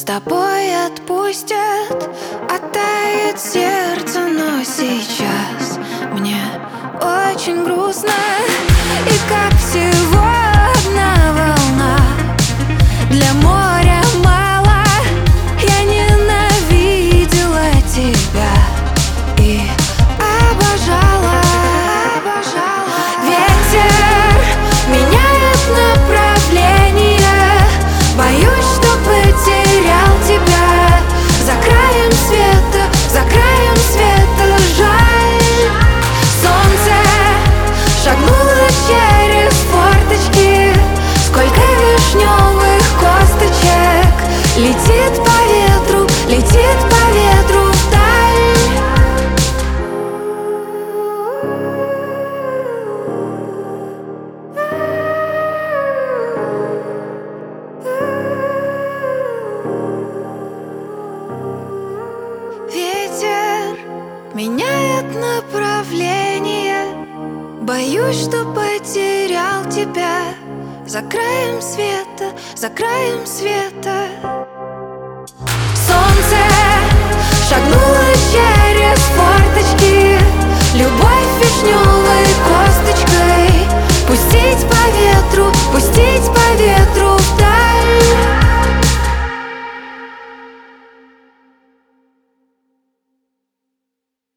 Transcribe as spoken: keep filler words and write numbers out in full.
тобой отпустят, оттает сердце, но сейчас мне очень грустно. И как всего одна волна, для моря мало. Я ненавидела тебя и обожала, обожала. Ветер меняет направление, боюсь, что потерял тебя. За краем света, за краем света, жаль. Солнце шагнуло через форточки, сколько вишневых косточек. Летит по ветру, летит по ветру вдаль. Ветер меняет направление, боюсь, что потерял тебя. За краем света, за краем света. Солнце шагнуло через форточки, любовь вишневая.